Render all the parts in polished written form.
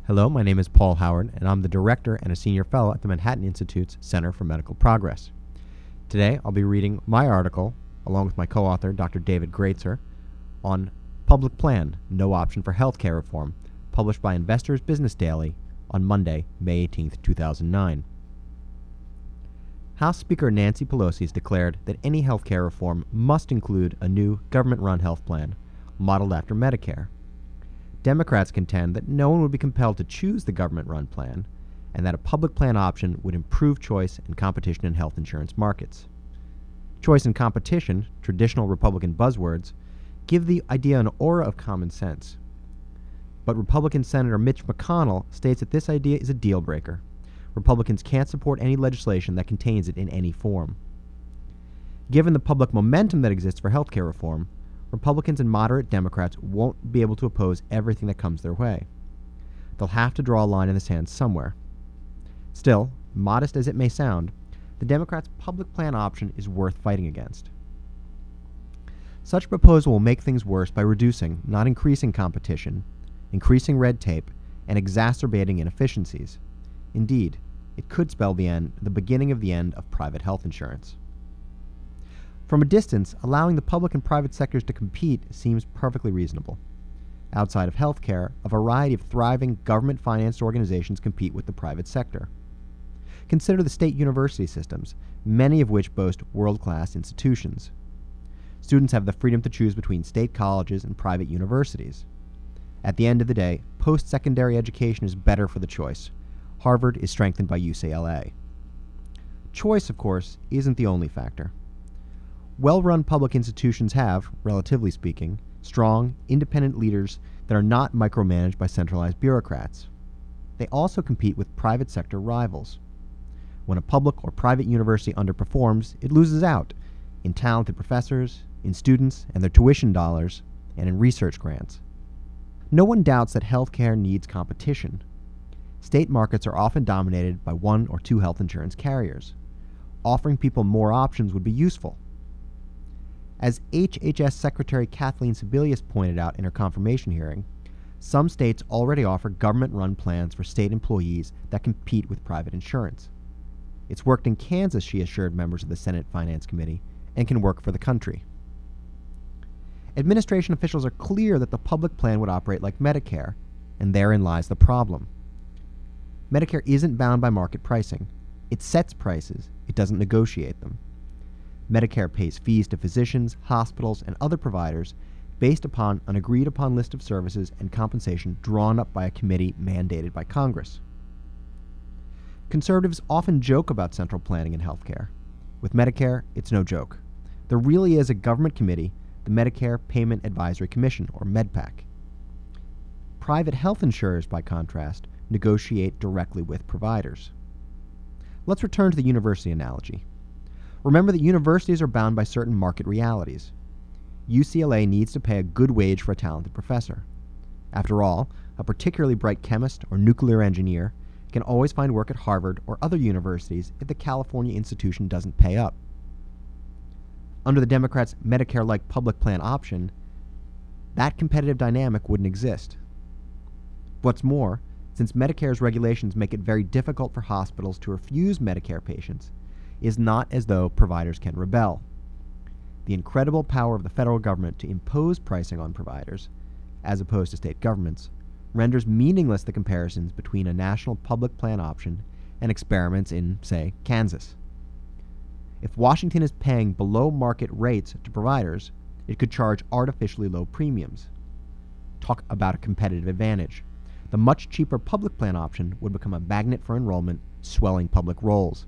Hello, my name is Paul Howard, and I'm the Director and a Senior Fellow at the Manhattan Institute's Center for Medical Progress. Today, I'll be reading my article, along with my co-author, Dr. David Greatzer, on Public Plan, No Option for Healthcare Reform, published by Investors Business Daily on Monday, May 18, 2009. House Speaker Nancy Pelosi has declared that any healthcare reform must include a new government-run health plan, modeled after Medicare. Democrats contend that no one would be compelled to choose the government-run plan, and that a public plan option would improve choice and competition in health insurance markets. Choice and competition, traditional Republican buzzwords, give the idea an aura of common sense. But Republican Senator Mitch McConnell states that this idea is a deal-breaker. Republicans can't support any legislation that contains it in any form. Given the public momentum that exists for healthcare reform, Republicans and moderate Democrats won't be able to oppose everything that comes their way. They'll have to draw a line in the sand somewhere. Still, modest as it may sound, the Democrats' public plan option is worth fighting against. Such a proposal will make things worse by reducing, not increasing competition, increasing red tape, and exacerbating inefficiencies. Indeed, it could spell the beginning of the end of private health insurance. From a distance, allowing the public and private sectors to compete seems perfectly reasonable. Outside of healthcare, a variety of thriving government-financed organizations compete with the private sector. Consider the state university systems, many of which boast world-class institutions. Students have the freedom to choose between state colleges and private universities. At the end of the day, post-secondary education is better for the choice. Harvard is strengthened by UCLA. Choice, of course, isn't the only factor. Well-run public institutions have, relatively speaking, strong, independent leaders that are not micromanaged by centralized bureaucrats. They also compete with private sector rivals. When a public or private university underperforms, it loses out in talented professors, in students and their tuition dollars, and in research grants. No one doubts that healthcare needs competition. State markets are often dominated by one or two health insurance carriers. Offering people more options would be useful. As HHS Secretary Kathleen Sebelius pointed out in her confirmation hearing, some states already offer government-run plans for state employees that compete with private insurance. It's worked in Kansas, she assured members of the Senate Finance Committee, and can work for the country. Administration officials are clear that the public plan would operate like Medicare, and therein lies the problem. Medicare isn't bound by market pricing. It sets prices, it doesn't negotiate them. Medicare pays fees to physicians, hospitals, and other providers based upon an agreed-upon list of services and compensation drawn up by a committee mandated by Congress. Conservatives often joke about central planning in healthcare. With Medicare, it's no joke. There really is a government committee, the Medicare Payment Advisory Commission, or MedPAC. Private health insurers, by contrast, negotiate directly with providers. Let's return to the university analogy. Remember that universities are bound by certain market realities. UCLA needs to pay a good wage for a talented professor. After all, a particularly bright chemist or nuclear engineer can always find work at Harvard or other universities if the California institution doesn't pay up. Under the Democrats' Medicare-like public plan option, that competitive dynamic wouldn't exist. What's more, since Medicare's regulations make it very difficult for hospitals to refuse Medicare patients, is not as though providers can rebel. The incredible power of the federal government to impose pricing on providers, as opposed to state governments, renders meaningless the comparisons between a national public plan option and experiments in, say, Kansas. If Washington is paying below market rates to providers, it could charge artificially low premiums. Talk about a competitive advantage. The much cheaper public plan option would become a magnet for enrollment, swelling public rolls.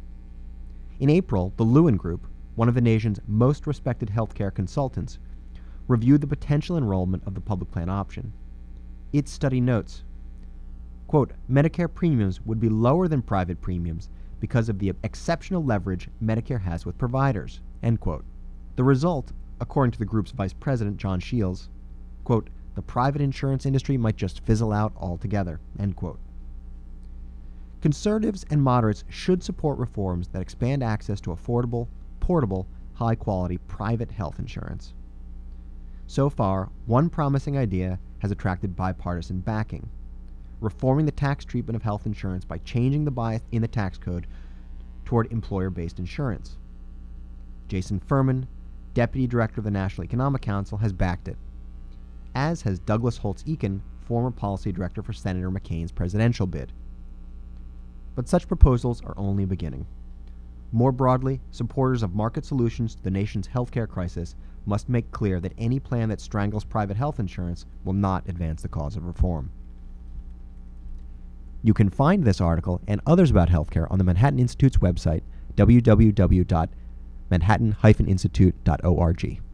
In April, the Lewin Group, one of the nation's most respected healthcare consultants, reviewed the potential enrollment of the public plan option. Its study notes, quote, Medicare premiums would be lower than private premiums because of the exceptional leverage Medicare has with providers, end quote. The result, according to the group's vice president, John Shields, quote, the private insurance industry might just fizzle out altogether, end quote. Conservatives and moderates should support reforms that expand access to affordable, portable, high-quality private health insurance. So far, one promising idea has attracted bipartisan backing. reforming the tax treatment of health insurance by changing the bias in the tax code toward employer-based insurance. Jason Furman, Deputy Director of the National Economic Council, has backed it, as has Douglas Holtz-Eakin, former Policy Director for Senator McCain's presidential bid. But such proposals are only a beginning. More broadly, supporters of market solutions to the nation's healthcare crisis must make clear that any plan that strangles private health insurance will not advance the cause of reform. You can find this article and others about healthcare on the Manhattan Institute's website, www.manhattan-institute.org.